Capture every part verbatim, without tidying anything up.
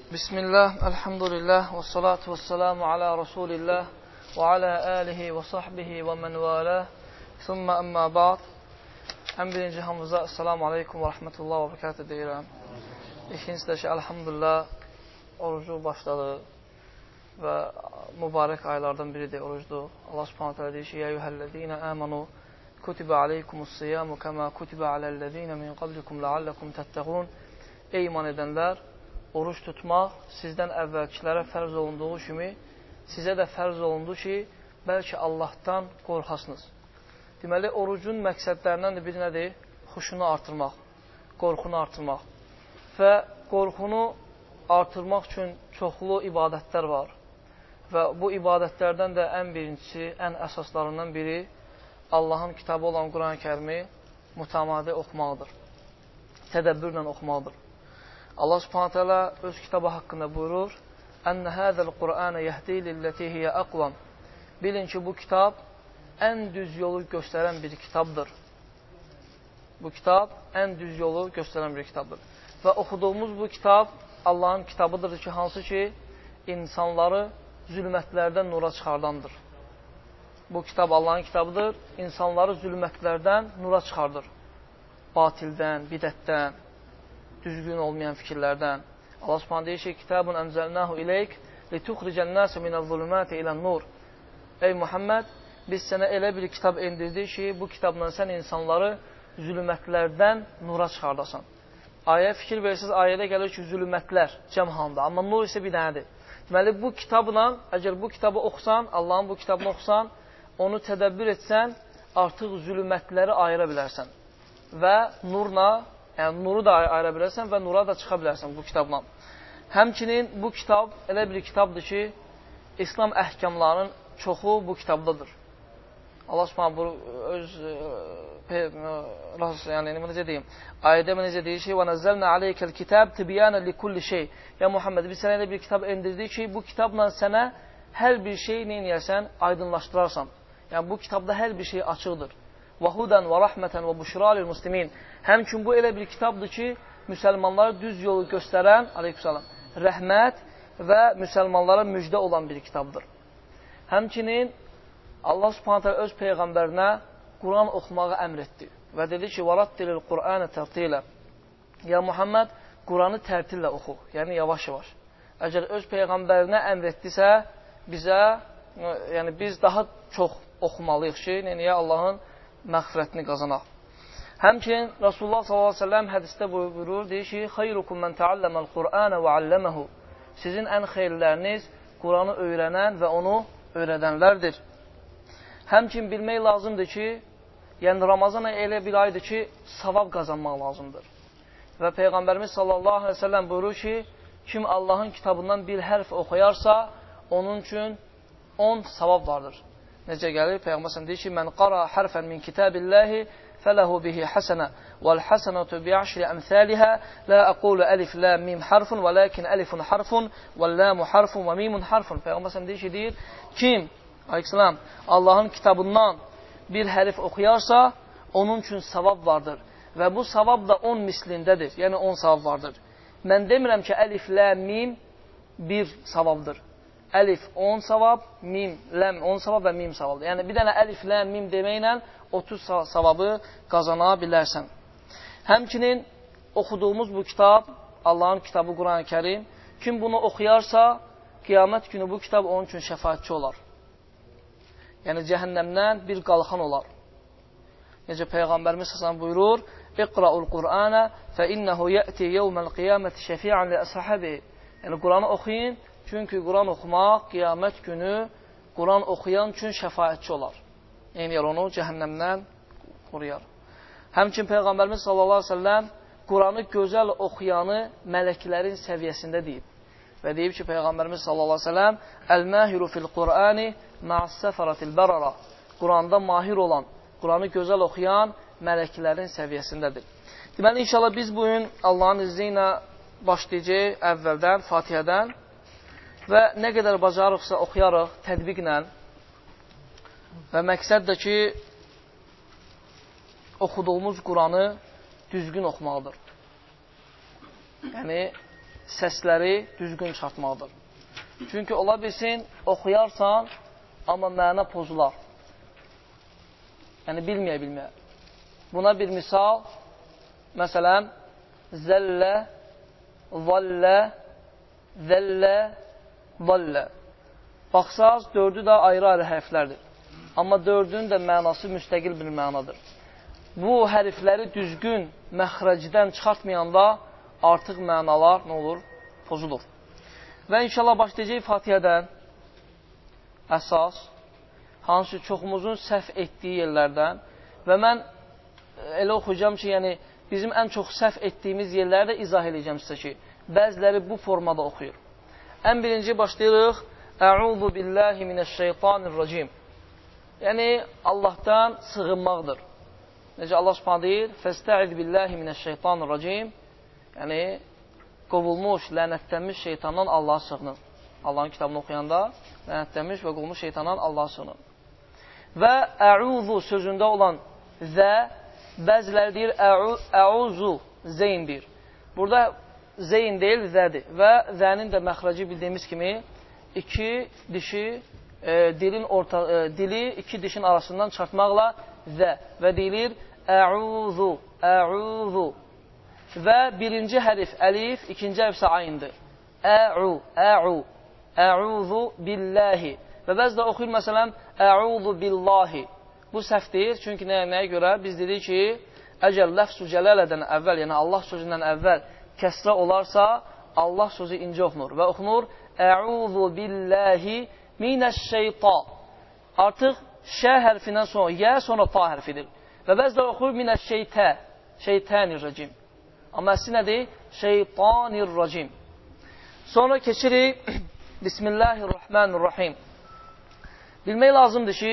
Bismillah, elhamdülillah, və salatu və selamu ala Rasulillah və ala alihi və sahbihi və mən vələ, thumma əmmə ba'd. Ən birinci hamıza, assalamu aleykum və rəhmətullah və bərəkətə deyirəm. İkincisi də ki, elhamdülillah, orucu başladı və mübarək aylardan biridir orucdur. Allah subhanahu teala deyir ki, ya eyyuhəl-ləzīnə əmənu kutibə aleykumus-siyamu kəmə kutibə aləl-ləzīnə min qablikum ləalləkum təttəğun. Ey iman edənlər, oruç tutmaq sizdən əvvəlkilərə fərz olunduğu kimi sizə də fərz olundu ki, bəlkə Allahdan qorxasınız. Deməli, orucun məqsədlərindən də biri nədir? Xuşunu artırmaq, qorxunu artırmaq. Və qorxunu artırmaq üçün çoxlu ibadətlər var. Və bu ibadətlərdən də ən birincisi, ən əsaslarından biri Allahın kitabı olan Quran-ı Kərimi mütəmadi oxumaqdır. Tədəbbürlə oxumaqdır. Allah subhanahu teala öz kitabı haqqında buyurur, Ənə həzəl Qur'anə yəhdi lilləti hiyyə əqvam. Bilin ki, bu kitab ən düz yolu göstərən bir kitabdır. Bu kitab ən düz yolu göstərən bir kitabdır. Və oxuduğumuz bu kitab Allahın kitabıdır ki, hansı ki, insanları zülmətlərdən nura çıxardandır. Bu kitab Allahın kitabıdır, insanları zülmətlərdən nura çıxardır. Batildən, bidətdən, düzgün olmayan fikirlərdən. Allah subhanahu deyir ki, kitabun ənzəlnahu ileyk lituxricən-nəsə minəz-zulümati ilən-nur. Ey Muhammed, biz sənə elə bir kitab endirdik ki, bu kitabla sən insanları zülmətlərdən nura çıxardasan. Ayəyə fikir verirsiniz, ayədə gəlir ki, zülmətlər cəm halında, amma nur isə bir dənədir. Deməli, bu kitabla, əgər bu kitabı oxusan, Allahın bu kitabını oxusan, onu tədəbbür etsən, artıq zülmətləri ayıra bilərsən. Və nurla, yəni nuru da ayıra bilərsən və nura da çıxa bilərsən bu kitabla. Həmçinin bu kitab elə bir kitabdır ki, İslam əhkamlarının çoxu bu kitabdadır. Allah subhanahu bu öz yəni necə deyim, ayədə necə deyir ki, "Və nəzzəlnə aleykəl kitab tibyanə likulli şey." Ya Muhammed, biz sənə elə bir kitab endirdik ki, bu kitabla sənə hər bir şey nə edərsən, aydınlaşdırarsan. Yəni bu kitabda hər bir şey açıqdır. Və hudən və rəhmətən və buşra lil muslimin. Həmçinin bu elə bir kitabdır ki, müsəlmanlara düz yolu göstərən, aleykümsalam, rəhmət və müsəlmanlara müjdə olan bir kitabdır. Həmçinin Allah subhanahu teala öz peyğəmbərinə Quran oxumağı əmr etdi və dedi ki, "Varattilil Qur'ana tərtilə." Ya Muhammed, Quranı tərtillə oxu, yəni yavaş-yavaş. Əgər öz peyğəmbərinə əmr etdisə, bizə, yəni biz daha çox oxumalıyıq ki, yəni Allahın məğfirətini qazanaq. Həmçinin Rasulullah sallallahu əleyhi və səlləm hədisdə buyurur, deyir ki, "Xeyrukum men təalləməl Qur'ana və alləməhu." Sizin ən xeyirləriniz Quranı öyrənən və onu öyrədənlərdir. Həmçinin bilmək lazımdır ki, yəni Ramazan ayı elə bir aydır ki, savab qazanmaq lazımdır. Və Peyğəmbərimiz sallallahu əleyhi və səlləm buyurur ki, kim Allahın kitabından bir hərf oxuyarsa, onun üçün on savab vardır. Necə gəlir? Peyğəmbər deyir ki, "Mən qara hərfən min kitabillahi fələhu bihi hasanə vəl hasanatu bi'əşri əmsalihə la aqulu alif lam mim harfun velakin alifun harfun vəl lamu harfun və mimun harfun." Peyğəmbər deyir ki, deyir, kim Əleyhissalam Allahın kitabından bir hərf oxuyarsa, onun üçün savab vardır. Və bu savab da on mislindədir. Yəni on savab vardır. Mən demirəm ki, əlif, lam, mim bir savabdır. Əlif on savab, mim, ləm on savab və mim savabdır. Yəni bir dənə əlif, ləm, mim deməklə otuz savabı qazana bilərsən. Həmçinin oxuduğumuz bu kitab, Allahın kitabı Quran-ı Kərim, kim bunu oxuyarsa, qiyamət günü bu kitab onun üçün şəfaətçi olar. Yəni cəhənnəmdən bir qalxan olar. Necə Peyğəmbərimiz səsən buyurur, "İqra'ul Qur'ana fə innəhu yəti yevməl qiyaməti şəfi'an li əshabi." Yəni Quranı oxuyun, çünki Quran oxumaq qiyamət günü Quran oxuyan üçün şəfaətçi olar. Yəni onu cəhənnəmdən qoruyar. Həmçinin Peyğəmbərimiz sallallahu əleyhi və səlləm Quranı gözəl oxuyanı mələklərin səviyyəsində deyib. Və deyib ki, Peyğəmbərimiz sallallahu əleyhi və səlləm "Əl-mahiru fil-Qur'ani ma'as-safaratil barara." Quranda mahir olan, Quranı gözəl oxuyan mələklərin səviyyəsindədir. Deməli, inşallah biz bugün Allahın izni ilə başlayacağıq əvvəldən, Fatihədən və nə qədər bacarıqsa oxuyarıq tədbiqlə və məqsəd də ki, oxuduğumuz Quranı düzgün oxumaqdır. Yəni, səsləri düzgün çıxartmaqdır. Çünki ola bilsin, oxuyarsan, amma məna pozular. Yəni, bilməyə-bilməyə. Buna bir misal, məsələn, zəllə, zallə, zəllə, zallə. Baxsaz, dördü də ayrı-ayrı hərflərdir. Amma dördünün də mənası müstəqil bir mənadır. Bu hərfləri düzgün məxrəcdən çıxartmayanda artıq mənalar nə olur? Pozulur. Və inşallah başlayacaq Fatihədən əsas, hansı çoxumuzun səhv etdiyi yerlərdən və mən elə oxuyacağım ki, yəni bizim ən çox səhv etdiyimiz yerləri də izah edəcəm sizə ki, bəziləri bu formada oxuyur. Ən birinci başlayırıq. Əuzu billahi minəşşeytanirracim. Yəni, Allahdan sığınmaqdır. Necə Allah Subhanahu deyir? Fəstəiz billahi minəşşeytanirracim. Yəni, qovulmuş, lənətlənmiş şeytandan Allaha sığınır. Allahın kitabını oxuyanda lənətlənmiş və qovulmuş şeytandan Allaha sığınır. Və əuzu sözündə olan zə, bəziləri deyir əuzu, zeyn deyir. Burada zeyn deyil, zədir. Və zənin də məxrəci bildiyimiz kimi iki dişi, e, dilin orta, e, dili iki dişin arasından çıxartmaqla zə və deyilir əuzu, əuzu. Və birinci hərif əlif, ikinci hərif isə ayndır. Əu, əu, əuzu billahi. Və bəzi də oxuyur, məsələn, əuzu billahi. Bu səhvdir, çünki nəyə, nəyə görə? Biz dedik ki, əgər ləfz-ü cələlədən əvvəl, yəni Allah sözündən əvvəl kəsrə olarsa, Allah sözü incə oxunur və oxunur əuzu billahi minəşşeytan. Artıq şə hərfindən sonra, yə, sonra ta hərfidir. Və bəzi də oxuyur minəşşeytə, şeytanirracim. Amma əsli nədir? Şeytanirracim. Sonra keçirik Bismillahirrahmanirrahim. Bilmək lazımdır ki,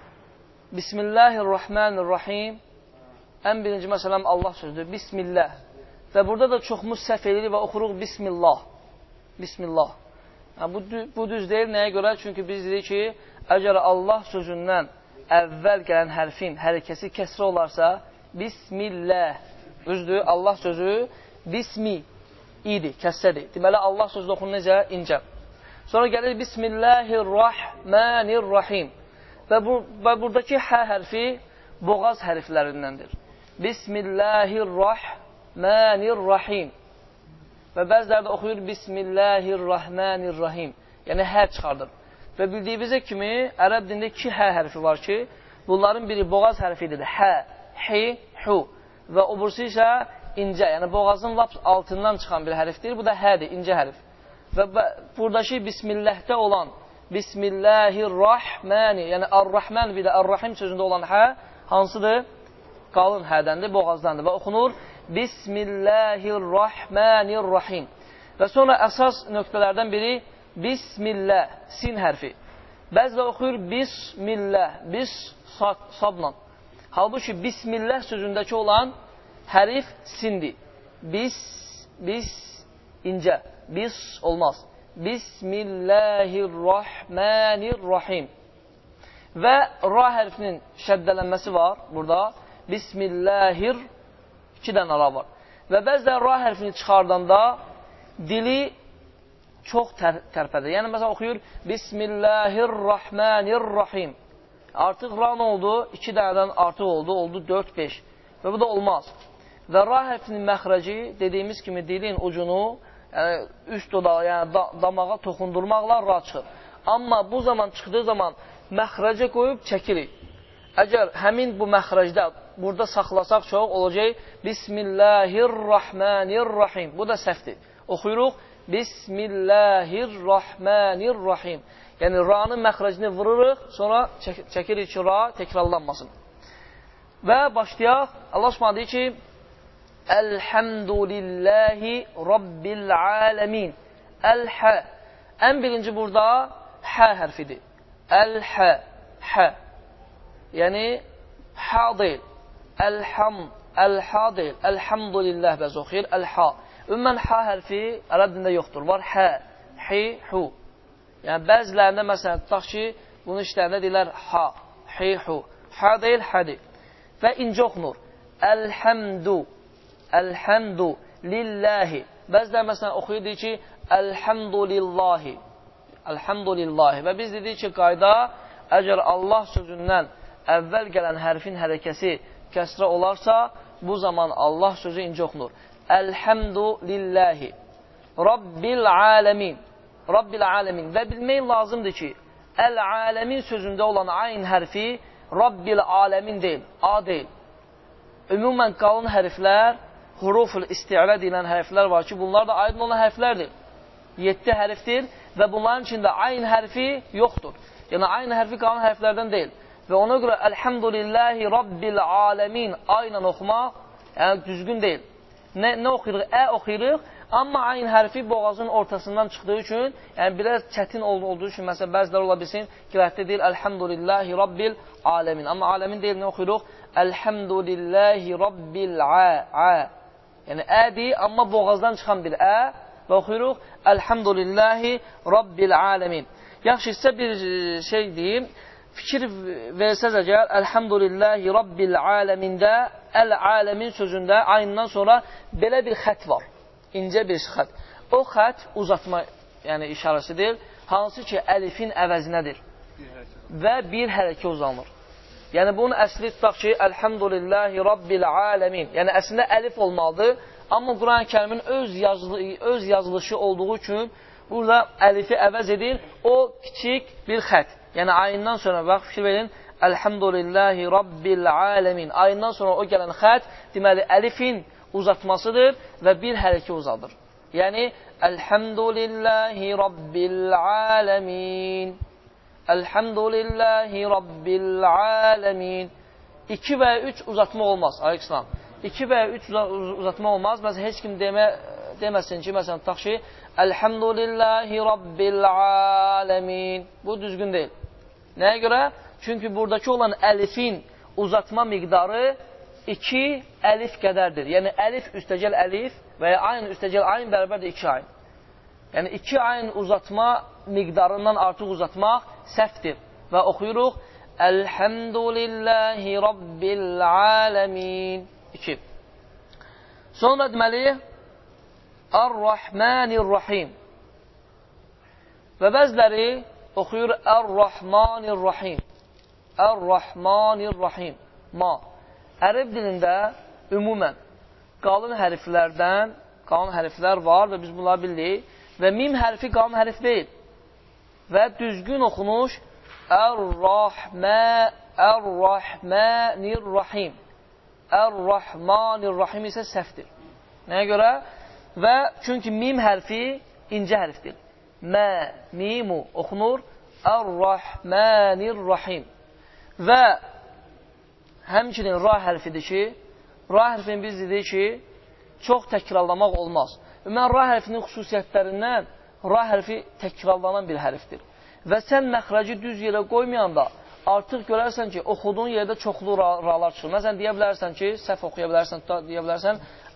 Bismillahirrahmanirrahim ən birinci məsələm Allah sözüdür. Bismillah. Və burada da çoxumuz səhv edirik və oxuruq Bismillah. Bismillah. Yəni, bu, bu düz deyil. Nəyə görə? Çünki biz dedik ki, əgər Allah sözündən əvvəl gələn hərfin hərəkəsi kəsrə olarsa, Bismillah. Düzdür, Allah sözü Bismi idi, kəssədir. Deməli, Allah sözü oxunur necə? İncə. Sonra gəlir Bismillahirrahmanirrahim. Və, bu, və buradakı hə hərfi boğaz hərflərindəndir. Bismillahirrahmanirrahim. Və bəziləri də oxuyur Bismillahirrahmanirrahim. Yəni, hə çıxardır. Və bildiyimizə kimi, ərəb dində iki hə hərfi var ki, bunların biri boğaz hərfidir. Hə, hi, hu. Və o bursu isə incə, yəni boğazın lap altından çıxan bir hərfdir. Bu da hədir, incə hərf. Və buradakı Bismillahdə olan Bismillahirrahmani, yəni Ar-Rahman bir də Ar-Rahim sözündə olan hə, hansıdır? Qalın hədəndir, boğazdandır və oxunur Bismillahirrahmanirrahim. Və sonra əsas nöqtələrdən biri Bismillah, sin hərfi. Bəzilə oxuyur Bismillah, bis sadla. Halbuki Bismillah sözündəki olan hərif sindir. Bis, bis, incə. Bis olmaz. Bismillahirrahmanirrahim. Və ra hərfinin şəddələnməsi var burada. Bismillahir, iki dənə ra var. Və bəzən ra hərfini çıxardanda dili çox tər tərpədir. Yəni, məsələn, oxuyur Bismillahirrahmanirrahim. Artıq ra nə oldu? İki dənədən artıq oldu, oldu dörd, beş. Və bu da olmaz. Və ra hərfinin məxrəci, dediyimiz kimi dilin ucunu, yəni üst dodağı, yəni da, damağa toxundurmaqla ra çıxır. Amma bu zaman çıxdığı zaman məxrəcə qoyub çəkirik. Əgər həmin bu məxrəcdə burada saxlasaq çox olacaq Bismillahirrahmanirrahim. Bu da səhvdir. Oxuyuruq Bismillahirrahmanirrahim. Yəni, ra'nın məxrəcini vururuq, sonra çək çəkirik ki, ra təkrarlanmasın. Və başlayaq. Allah Subhanahu deyir ki, Elhamdülillahi Rabbil aləmin. Əl-hə. Ən birinci burada hə hərfidir. Əl-hə. Hə. Yəni, hə deyil. Əlham. Əl-hə deyil. Elhamdülillah bəz oxuyur. Əl-hə. Ümumən hə hərfi ərəb dində yoxdur. Var hə. Hi, hu. Yəni, bəzilərində, məsələn, tutaq ki, bunu işlərində deyilər ha, hi, hu. Ha deyil, hə deyil. Və incə oxunur. Əlhəmdu, əlhəmdu, lillahi. Bəzilər məsələn oxuyur, deyir ki, Elhamdülillahi. Elhamdülillahi. Və biz dedik ki, qayda, əgər Allah sözündən əvvəl gələn hərfin hərəkəsi kəsrə olarsa, bu zaman Allah sözü incə oxunur. Elhamdülillahi. Rabbil aləmin. Rabbil aləmin. Və bilmək lazımdır ki, əl-aləmin sözündə olan ayn hərfi Rabbil aləmin deyil, A deyil. Ümumən qalın hərflər, huruful isti'lə deyilən hərflər var ki, bunlar da aydın olan hərflərdir. yeddi hərfdir və bunların içində ayn hərfi yoxdur. Yəni, ayn hərfi qalın hərflərdən deyil. Və ona görə Elhamdülillahi Rabbil aləmin ayla oxumaq yəni, düzgün deyil. Nə, nə oxuyuruq? Ə oxuyuruq, amma ayn hərfi boğazın ortasından çıxdığı üçün, yəni biraz çətin olduğu üçün, məsələn, bəzilər ola bilsin, qiraətdə deyil Elhamdülillahi Rabbil aləmin. Amma aləmin deyil, nə oxuyuruq? Elhamdülillahi Rabbil a. Yəni, ədir, amma boğazdan çıxan bir ə və oxuyuruq Elhamdülillahi Rabbil aləmin. Yaxşı, sizə bir şey deyim, fikir versəz əgər Elhamdülillahi Rabbil aləmində əl-aləmin sözündə ayından sonra belə bir xət var, incə bir xət. O xət uzatma yəni işarəsidir, hansı ki əlifin əvəzinədir və bir hərəkə uzanır. Yəni, bunun əsli tutaq ki, Elhamdülillahi Rabbil aləmin. Yəni, əslində əlif olmalıdır, amma Quran-ı kərimin öz, yazılı, öz yazılışı olduğu üçün burada əlifi əvəz edir, o kiçik bir xət. Yəni, ayından sonra, bax, fikir verin, Elhamdülillahi Rabbil aləmin. Ayından sonra o gələn xət, deməli, əlifin uzatmasıdır və bir hərəkə uzadır. Yəni, Elhamdülillahi Rabbil aləmin. Elhamdülillahi Rabbil aləmin. İki və üç uzatma olmaz, aleykissalam. İki və üç uzatma olmaz. Məsələn, heç kim demə, deməsin ki, məsələn, tutaq ki, Elhamdülillahi Rabbil aləmin. Bu düzgün deyil. Nəyə görə? Çünki buradakı olan əlifin uzatma miqdarı iki əlif qədərdir. Yəni, əlif üstəgəl əlif və ya ayn üstəgəl ayn bərabərdir iki ayn. Yəni, iki ayn uzatma miqdarından artıq uzatmaq səhvdir. Və oxuyuruq Elhamdülillahi Rabbil aləmin. iki. Sonra deməli Ar-Rahmanir-Rahim. Və bəziləri oxuyur Ar-Rahmanir-Rahim. Ar-Rahmanir-Rahim. Ma. Ərəb dilində ümumən qalın hərflərdən, qalın hərflər var və biz bunları bilirik. Və mim hərfi qalın hərf deyil. Və düzgün oxunuş Ar-Rahmanir-Rahim. Ar-Rahmanir-Rahim isə səhvdir. Nəyə görə? Və çünki mim hərfi incə hərfdir. Mə, mimu oxunur. Ar-Rahmanir-Rahim. Və həmçinin ra hərfidir ki, ra hərfini biz dedik ki, çox təkrarlamaq olmaz. Ümumən, ra hərfinin xüsusiyyətlərindən ra hərfi təkrarlanan bir hərfdir. Və sən məxrəci düz yerə qoymayanda artıq görərsən ki, oxuduğun yerdə çoxlu ralar çıxır. Məsələn, deyə bilərsən ki, səhv oxuya bilərsən, deyə bilərsən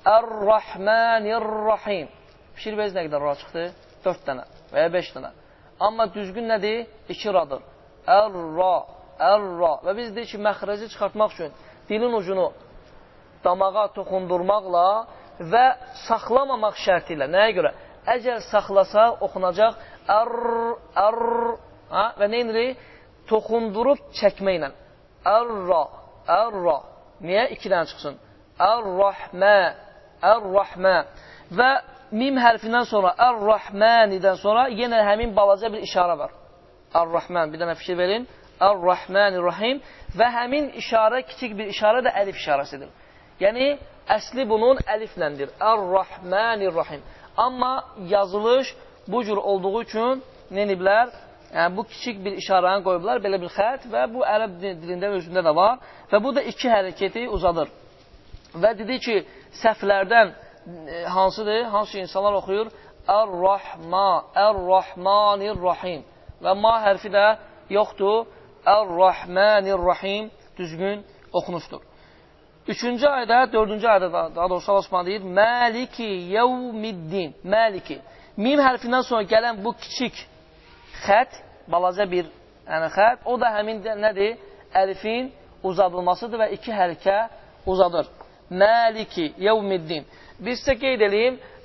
Ar-Rahmanir-Rahim. Fikir veriz nə qədər ra çıxdı? Dörd dənə və ya beş dənə. Amma düzgün nədir? İki radır. Ər-Ra, Ər-Ra. Və biz deyik ki, məxrəci çıxartmaq üçün dilin ucunu damağa toxundurmaqla və saxlamamaq şərti ilə. Nəyə görə? Əgər saxlasa, oxunacaq Ər, Ər, və neyinirik? Toxundurub çəkməklə. Ər-Ra, Ər-Ra. Niyə? İki dənə çıxsın. Ər-Rahmə, Ər-Rahmə. Və mim hərfindən sonra, Ər-Rahmənidən sonra yenə həmin balaca bir işarə var. Ər-Rahmən, bir dənə fikir verin. Ər-Rahmanir-Rahim. Və həmin işarə, kiçik bir işarə də əlif işarəsidir. Yəni, əsli bunun əlifləndir. Ər-Rahmanir-Rahim. Amma yazılış bu cür olduğu üçün neniblər, yəni bu kiçik bir işarəni qoyublar, belə bir xət və bu ərəb dilində özündə də var və bu da iki hərəkəti uzadır. Və dedi ki, səhvlərdən hansıdır? Hansı insanlar oxuyur? Ər-Rahma, Ər-Rahmanir-Rahim və ma hərfi də yoxdur. Ər-Rahmanir-Rahim düzgün oxunuşdur. Üçüncü ayda, dördüncü ayda daha doğrusu Allah Subhanahu deyir, Maliki yevmiddin, Maliki. Mim hərfindən sonra gələn bu kiçik xət, balaca bir yəni xət, o da həmin nədir? Əlifin uzadılmasıdır və iki hərəkə uzadır. Maliki yevmiddin. Biz sizə qeyd edeyim,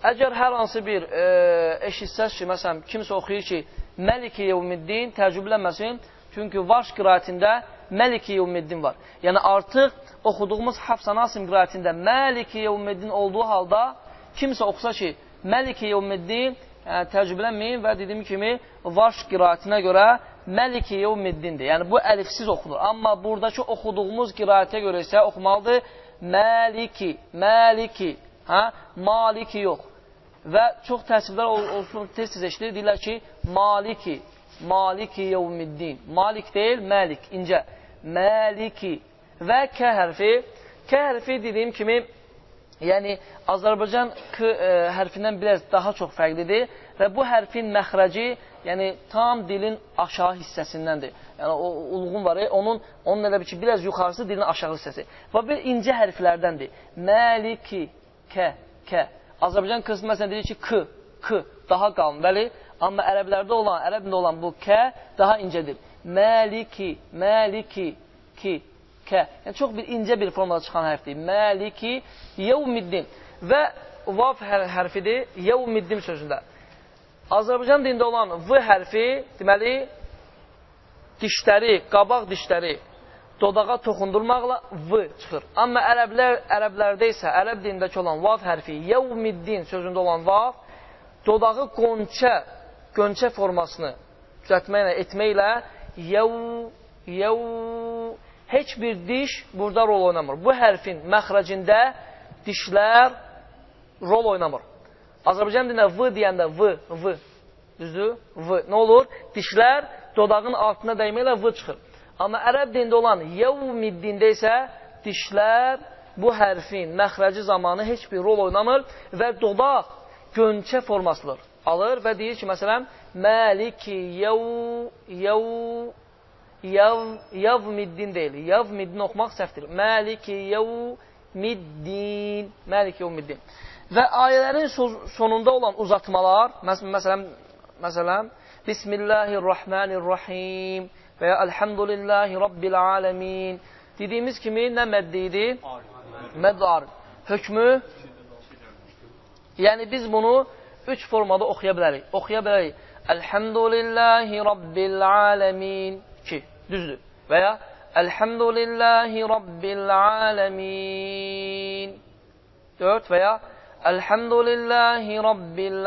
Əgər hər hansı bir e, eşitsəz ki, məsələn, kimsə oxuyur ki, Məlik Yevmiddin, təəccüblənməsin, çünki Varş qiraətində Məlik Yevmiddin var. Yəni, artıq oxuduğumuz Hafs Asim qiraətində Məlik Yevmiddin olduğu halda kimsə oxusa ki, Məlik Yevmiddin, yəni, təəccüblənməyin və dediyim kimi, Varş qiraətinə görə Məlik Yevmiddindir. Yəni, bu əlifsiz oxunur. Amma buradakı oxuduğumuz qiraətə görə isə oxumalıdır Məliki, Məliki, hə? Maliki yox. Və çox təəssüflər olsun, tez-tez eşidir, deyirlər ki, Maliki, Maliki Yevmiddin. Malik deyil, Məlik, incə. Məliki və K hərfi. K hərfi dediyim kimi, yəni Azərbaycan K e, hərfindən biraz daha çox fərqlidir və bu hərfin məxrəci, yəni tam dilin aşağı hissəsindəndir. Yəni o ulğun var, onun onun elə bir ki, biraz yuxarısı dilin aşağı hissəsi. Və bir incə hərflərdəndir. Məliki, K, K. Azərbaycan qısmı məsələn deyir ki, K, K daha qalın, bəli. Amma ərəblərdə olan, ərəbində olan bu K daha incədir. Məliki, Məliki, Ki, K. Yəni çox bir incə bir formada çıxan hərfdir. Məliki, Yevmiddin. Və vav hərfidir Yevmiddin sözündə. Azərbaycan dilində olan V hərfi, deməli, dişləri, qabaq dişləri dodağa toxundurmaqla V çıxır. Amma ərəblər, ərəblərdə isə, ərəb dilindəki olan vav hərfi, Yevmiddin sözündə olan vav, dodağı qonçə, qönçə formasını düzəltməklə, etməklə, yev, yev, heç bir diş burada rol oynamır. Bu hərfin məxrəcində dişlər rol oynamır. Azərbaycan dilində V deyəndə V, V, düzdür? V. Nə olur? Dişlər dodağın altına dəyməklə V çıxır. Amma ərəb dilində olan yevmiddində isə dişlər bu hərfin məxrəci zamanı heç bir rol oynamır və dodaq gönçə formasıdır. Alır və deyir ki, məsələn, Məliki yev, yev, yev, yevmiddin deyil. Yevmiddin oxumaq səhvdir. Məliki yevmiddin, Məliki yevmiddin. Və ayələrin sonunda olan uzatmalar, məsələn, məsələn, Bismillahirrahmanirrahim və ya Elhamdülillahi Rabbil aləmin dediyimiz kimi nə məddi idi? Məddar. Hökmü? Yəni biz bunu üç formada oxuya bilərik. Oxuya bilərik. Elhamdülillahi Rabbil aləmin. iki. Düzdür. Və ya Elhamdülillahi Rabbil aləmin. dörd və ya Elhamdülillahi Rabbil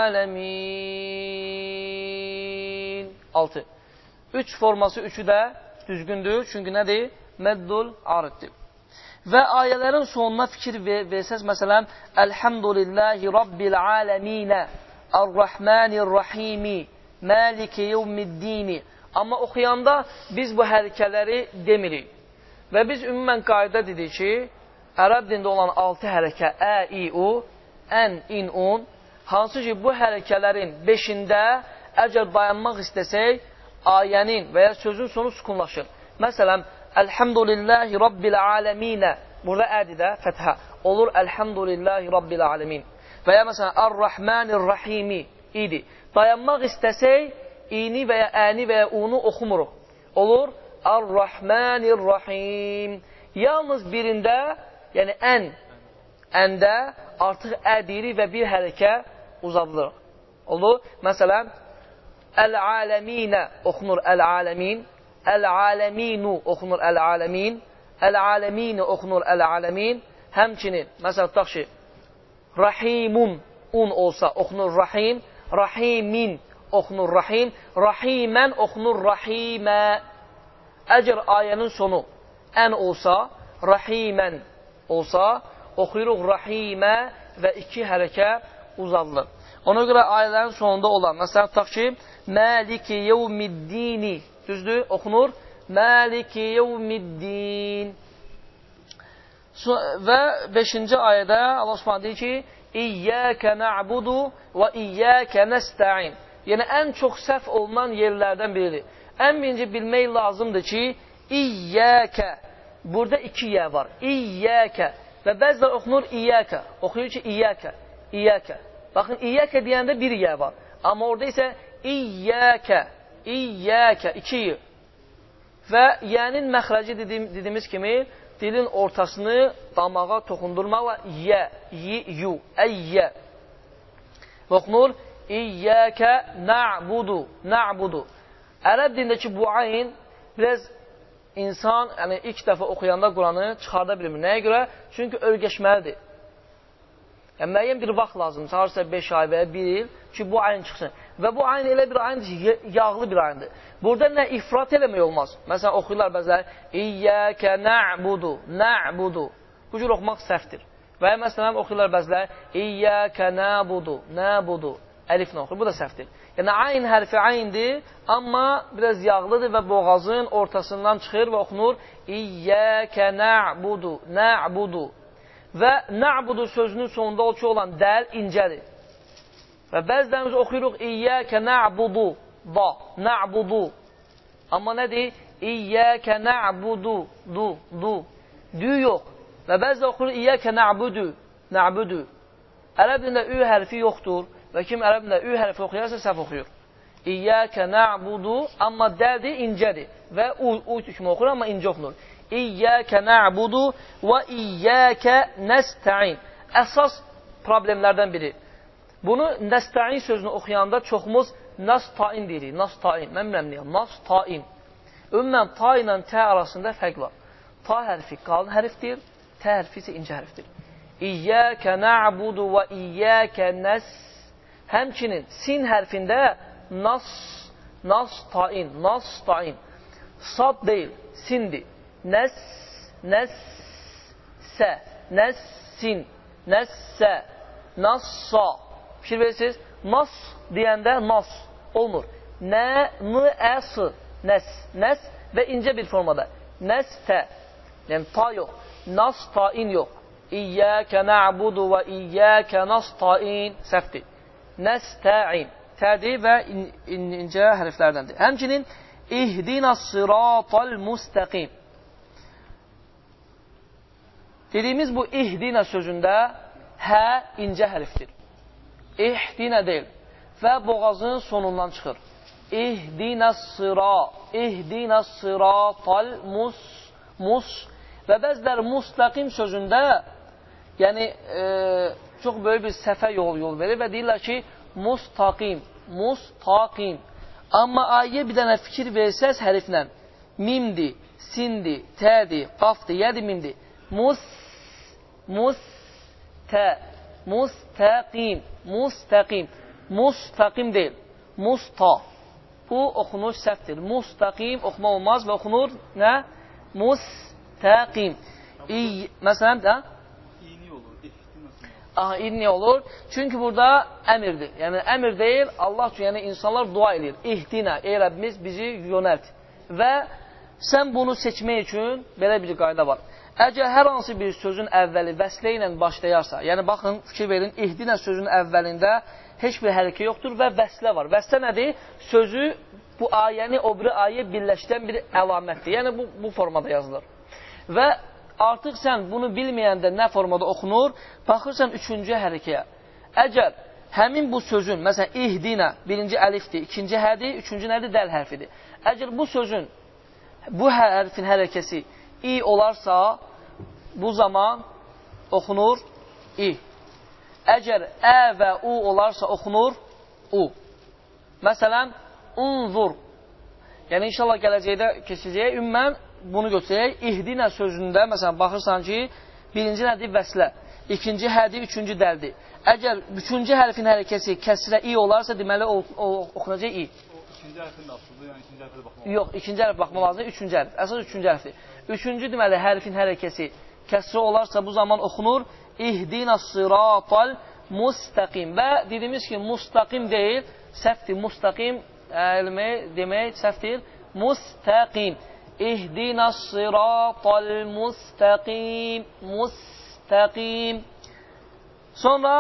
aləmin. altı. Üç forması üçü də düzgündür. Çünki nədir? Məddul ariddir. Və ayələrin sonuna fikir versəz, məsələn, Elhamdülillahi Rabbil aləminə, Ar-Rahmanir-Rahimi, Maliki yevmiddini. Amma oxuyanda biz bu hərəkələri demirik. Və biz ümumən qayda dedik ki, ərəb dində olan altı hərəkə, ə, i, u, ən, in, un, hansı ki bu hərəkələrin beşində əgər dayanmaq istəsək, ayənin və ya sözün sonu sukunlaşır. Məsələn, Elhamdülillahi Rabbil aləminə. Burada ədi də fəthə. Olur Elhamdülillahi Rabbil aləmin. Və ya məsələn, Ar-Rahmanir-Rahimi idi. Dayanmaq istəsək, ini və ya əni və ya unu oxumuruq. Olur Ar-Rahmanir-Rahim. Yalnız birində, yəni ən, əndə artıq ə deyirik və bir hərəkə uzadılır. Olur. Məsələn, Əl-aləminə oxunur Əl-aləmin. Əl-aləminu oxunur Əl-aləmin. Əl-aləmini oxunur Əl-aləmin. Həmçinin, məsələn, tutaq ki, Rahimun un olsa oxunur Rahim. Rahimin oxunur Rahim. Rahimən oxunur Rahimə. Əgər ayənin sonu ən olsa, Rahimən olsa, oxuyuruq Rahimə və iki hərəkə uzadılır. Ona görə ayələrin sonunda olan, məsələn, tutaq ki, Maliki yevmiddini, düzdür, oxunur, Maliki yevmiddin. Və beşinci ayədə Allah Subhanahu deyir ki, İyyəkə na'budu və iyyəkə nəstə'in. Yəni, ən çox səhv olunan yerlərdən biridir. Ən birinci bilmək lazımdır ki, İyyəkə, burada iki yə var, İyyəkə və bəzilər oxunur İyyəkə, oxuyur ki, İyyəkə, İyyəkə. Baxın, İyyəkə deyəndə bir yə var. Amma orada isə İyyəkə, İyyəkə, iki yə. Və yənin məxrəci dediyim, dediyimiz kimi dilin ortasını damağa toxundurmaqla yə, yi, yu, əyyə. Və oxunur İyyəkə na'budu, na'budu. Ərəb dilindəki bu ayn biraz insan yəni ilk dəfə oxuyanda Quranı çıxarda bilmir. Nəyə görə? Çünki örgəşməlidir. Yəni, müəyyən bir vaxt lazımdır, harasa beş ay və ya bir il ki, bu ayn çıxsın. Və bu ayn elə bir ayndır ki, yağlı bir ayndır. Burada nə ifrat eləmək olmaz. Məsələn, oxuyurlar bəzələri, İyyəkə na'budu, na'budu. Bu cür oxumaq səhvdir. Və ya məsələn, oxuyurlar bəzələri, İyyəkə na'budu, na'budu. Əliflə oxuyur, bu da səhvdir. Yəni, ayn hərfi ayndir, amma biraz yağlıdır və boğazın ortasından çıxır və oxunur, İyyəkə na'budu, na'budu. Və na'budu sözünün sonunda o ki olan dəl incədir. Və bəzilərimiz oxuyuruq İyyəkə na'budu, da, na'budu. Amma nədir? İyyəkə na'budu, du, du. Dü yox. Və bəzilə oxuyuruq İyyəkə na'budu, na'budu. Ərəb dilində ü hərfi yoxdur və kim ərəb dilində ü hərfi oxuyarsa səhv oxuyur. İyyəkə na'budu, amma dəldir, incədir. Və u, u kimi oxuyur, amma incə oxunur. İyyəkə na'budu və iyyəkə nəstəin. Əsas problemlərdən biri. Bunu nəstəin sözünü oxuyanda çoxumuz nastain deyirik. Nastain. Mən bilməm niyə. Nastain. Ümumən ta ilə tə arasında fərq var. Ta hərfi qalın hərfdir, tə hərfi isə incə hərfdir. İyyəkə na'budu və iyyəkə nəs. Həmçinin sin hərfində nas, nastain, nastain. Sad deyil, sindir. Nəs, nəs, sə, nəssin, nəssə, nassa. Fikir verirsiniz, nas deyəndə nas olmur. Nə, n, ə, s, nəs, nəs və incə bir formada. Nəstə, yəni ta yox, nastain yox. İyyəkə na'budu və iyyəkə nastain, səhvdir. Nəstəin, tədir və in, in, incə hərflərdəndir. Həmçinin, İhdina sıratal müstəqim. Dediyimiz bu ihdina sözündə hə incə hərfdir. İhdina deyil və boğazın sonundan çıxır. İhdina sıra, İhdina sıratal mus, mus və bəzilər müstəqim sözündə yəni e, çox böyük bir səhvə yol yol verir və deyirlər ki, mustaqim, mustaqim. Amma ayyə bir dənə fikir versəz hərflə, mimdir, sindir, tədir, qafdır, yədir, mimdir. Mus, mus, tə, mustaqim, mustaqim, mustaqim deyil, musta. Bu oxunur səhvdir. Mustaqim oxuma olmaz və oxunur nə? Mustaqim. İy, məsələn, də? İni olur, Aha, inni olur. Çünki burada əmirdir. Yəni, əmir deyil, Allah üçün, yəni insanlar dua edir. İhdina, ey Rəbbimiz bizi yönəlt. Və sən bunu seçmək üçün belə bir qayda var. Əgər hər hansı bir sözün əvvəli vəslə ilə başlayarsa, yəni baxın, fikir verin, ihdina sözün əvvəlində heç bir hərəkə yoxdur və vəslə var. Vəslə nədir? Sözü bu ayəni o biri ayə birləşdirən bir əlamətdir. Yəni, bu, bu formada yazılır. Və artıq sən bunu bilməyəndə nə formada oxunur? Baxırsan üçüncü hərəkəyə. Əgər həmin bu sözün, məsələn, ihdina, birinci əlifdir, ikinci hədir, üçüncü nədir? Dəl hərfidir. Əgər bu sözün, bu hərfin hərəkəsi i olarsa, bu zaman oxunur i. Əgər ə və u olarsa, oxunur u. Məsələn, unzur. Yəni, inşallah gələcəkdə keçəcək, ümmən bunu götürək. İhdina sözündə, məsələn, baxırsan ki, birinci nədir? Vəslə. İkinci hədir, üçüncü dəldir. Əgər üçüncü hərfin hərəkəsi kəsrə i olarsa, deməli, o, o, oxunacaq i. O, ikinci hərfin də asıldır, yəni ikinci hərfə baxmaq lazım. Yox, ikinci hərf baxmaq lazımdır, üçüncü hərf. Əsas üçüncü hərfdir. Üçüncü, deməli, hərfin hərəkəsi kəsrə olarsa, bu zaman oxunur İhdina sıratal mustaqim. Və dediyimiz ki, mustaqim deyil, səhvdir, mustaqim elmi demək səhvdir. Mustaqim. İhdina sıratal mustaqim. Mustaqim. Sonra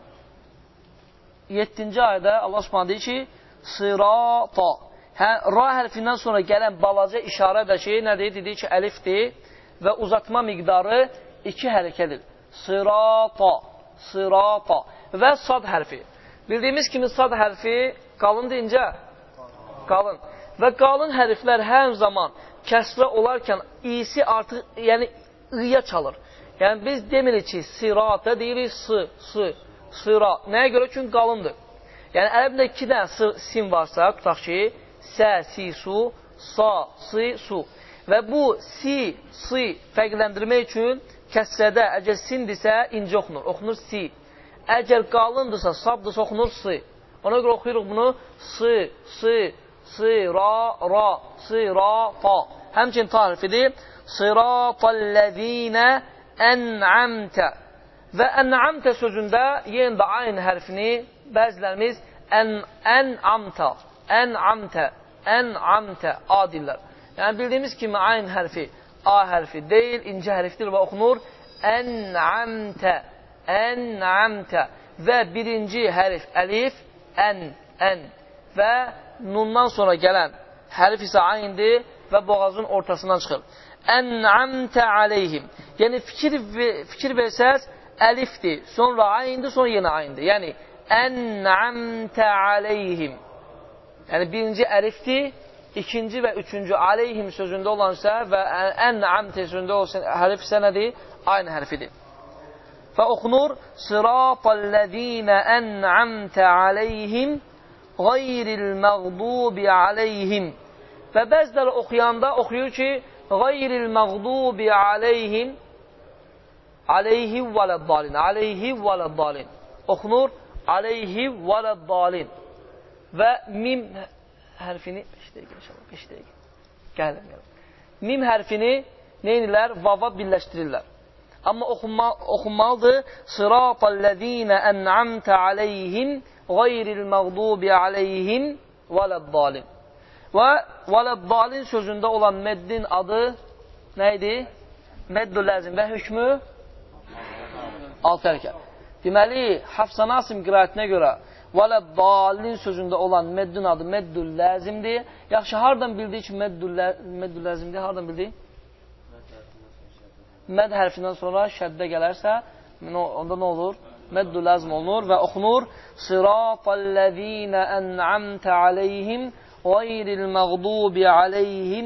yeddinci ayda Allah Subhanahu deyir ki, sırata. Hə, ra hərfindən sonra gələn balaca işarə də ki, nədir? Dedik ki, əlifdir və uzatma miqdarı iki hərəkədir. Sırata, sırata və sad hərfi. Bildiyimiz kimi sad hərfi qalın deyincə, qalın. Və qalın hərflər hər zaman kəsrə olarkən isi artıq, yəni ıya çalır. Yəni biz demirik ki, sirata deyirik, sı, sı. sıra. Nəyə görə? Çünki qalındır. Yəni, ərəbdə iki dənə sin varsa, tutaq ki, sə, si, su, sa, si, su. Və bu si, si fərqləndirmək üçün kəsrədə, əgər sindirsə, incə oxunur. Oxunur si. Əgər qalındırsa, sabdırsa, oxunur si. Ona görə oxuyuruq bunu si, si, si, ra, ra, si, ra, fa. Həmçin ta hərfidir. Sıratəl-ləzīnə ən'amtə. Və ən'amtə sözündə yenə də aynı hərfini bəzilərimiz ən'amtə, ən'amtə, ən'amtə a dillər. Yəni, bildiyimiz kimi ayn hərfi a hərfi deyil, incə hərfdir və oxunur ən'amtə, ən'amtə. Və birinci hərf əlif, ən, ən. Və nundan sonra gələn hərf isə ayndir və boğazın ortasından çıxır. Ən'amtə aleyhim. Yəni, fikir, fikir versəz, əlifdir, sonra ayndir, sonra yenə ayndir. Yəni, ən'amtə aleyhim. Yəni, birinci əlifdir, ikinci və üçüncü aleyhim sözündə olansa və ən'amtə sözündə olsa hərf isə nədir? Aynı hərfidir. Və oxunur, sıratəl-ləzīnə ən'amtə aleyhim qayril məğdubi aleyhim. Və bəziləri oxuyanda oxuyur ki, qayril məğdubi aleyhim aleyhi vələddalin, aleyhi vələddalin. Oxunur, aleyhi vələddalin. Və mim hərfini, beş dəqiqə inşallah, beş dəqiqə. Gəlin, gəlin. Mim hərfini neynirlər? Vava birləşdirirlər. Amma oxunma, oxunmalıdır. Sıratəl-ləzīnə ən'amtə aleyhim qayril məğdubi aleyhim vələddalin. Və vələddalin sözündə olan məddin adı nə idi? Məddül ləzim və hükmü alt hərəkət. Deməli, Hafsan Asim qiraətinə görə vələddalin sözündə olan məddin adı məddül ləzimdir. Yaxşı, hardan bildik ki, məddül ləzimdir? Hardan bildik? Məd hərfindən sonra şəddə gələrsə, onda nə olur? Məddül ləzim olunur və oxunur. Sıratəl-ləzīnə ən'amtə aleyhim qayril məğdubi aleyhim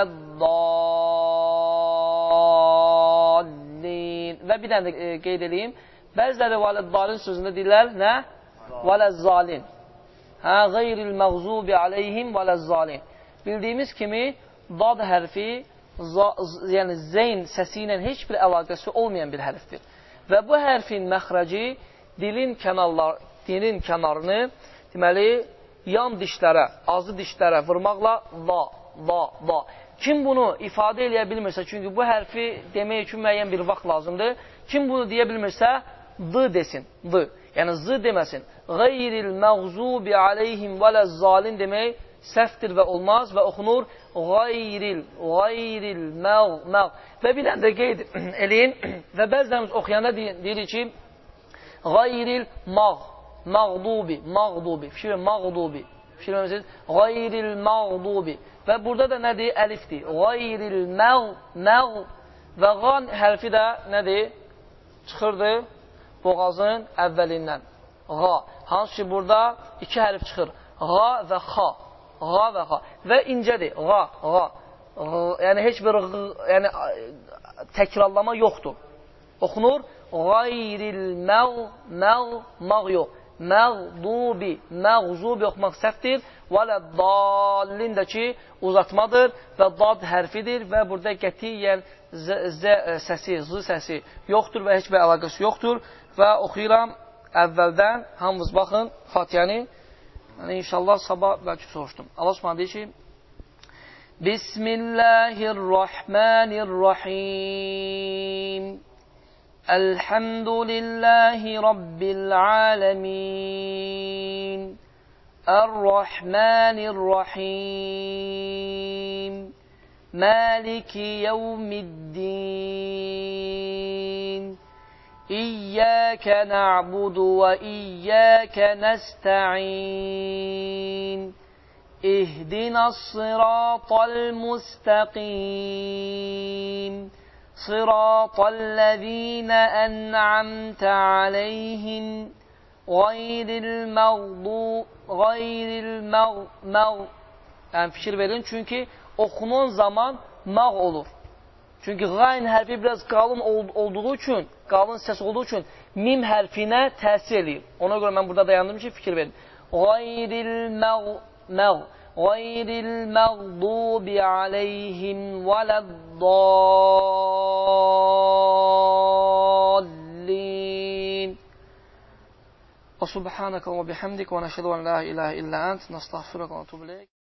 vələddallin. Və bir dənə də qeyd edeyim. Bəziləri vələddalin sözündə deyirlər, nə? Vələzzalin. Hə, qayril məğdubi aleyhim vələzzalin. Bildiyimiz kimi, dad hərfi, yəni zeyn səsi ilə heç bir əlaqəsi olmayan bir hərfdir. Və bu hərfin məxrəci dilin, kənarlar, dilin kənarını, deməli, yan dişlərə, azı dişlərə vurmaqla la, la, la. Kim bunu ifadə eləyə bilmirsə, çünki bu hərfi demək üçün müəyyən bir vaxt lazımdır. Kim bunu deyə bilmirsə, d desin, d. Yəni, z deməsin. Qayril məğzubi aleyhim vələzzalin demək səhvdir və olmaz və oxunur qayril, qayril, məğ, məğ. Və bir dənə də qeyd eləyin və bəzilərimiz oxuyanda deyirik ki, qayril məğ, məğdubi, məğdubi, fikir verin, məğdubi, fikir verirsiniz, qayril məğdubi. Və burada da nədir? Əlifdir. Qayril məğ, məğ və qan hərfi də nədir? Çıxırdı boğazın əvvəlindən. Qa. Hansı ki, burada iki hərf çıxır. Qa və xa. Qa və xa. Və incədir. Qa, qa. Yəni, heç bir yəni, təkrarlama yoxdur. Oxunur. Qayril məğ, məğ, məğ yox. Məğdubi, məğzubi oxumaq səhvdir. Vələddallin də ki, uzatmadır və dad hərfidir və burada qətiyyən z, z səsi, z səsi yoxdur və heç bir əlaqəsi yoxdur. Və oxuyuram əvvəldən, hamınız baxın, Fatihəni. Yəni, inşallah sabah bəlkə soruşdum. Allah Subhanahu deyir ki, Bismillahirrahmanirrahim. Elhamdülillahi Rabbil alemin. Errahmanirrahim. Maliki yevmiddin. İyyâke na'budu ve iyyâke nesta'in. İhdinas sıratal mustakim. Sıratallezîne en'amte aleyhim. Gayril mağdûb, gayril mağ, mağ. Yəni fikir verin, çünki oxunan zaman mağ olur. Çünki qayn hərfi biraz qalın olduğu üçün, qalın səs olduğu üçün mim hərfinə təsir eləyir. Ona görə mən burada dayandım ki, fikir verin. Qayril məğ, məğ, qayril məğdubi aleyhim vələddallin. Və subhanəkə və bihamdik və nəşədu ən la iləhə illə ənt, nəstəğfirək və nətubu ileyk.